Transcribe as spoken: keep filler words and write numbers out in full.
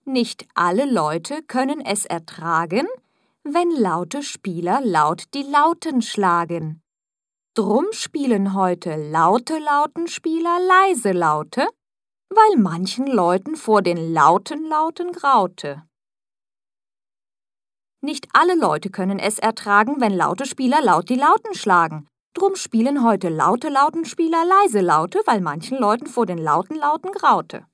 Nicht alle Leute können es ertragen, wenn laute Spieler laut die Lauten schlagen. Drum spielen heute laute Lautenspieler leise Laute, weil manchen Leuten vor den lauten Lauten graute. Nicht alle Leute können es ertragen, wenn laute Spieler laut die Lauten schlagen. Drum spielen heute laute Lautenspieler leise Laute, weil manchen Leuten vor den lauten Lauten graute.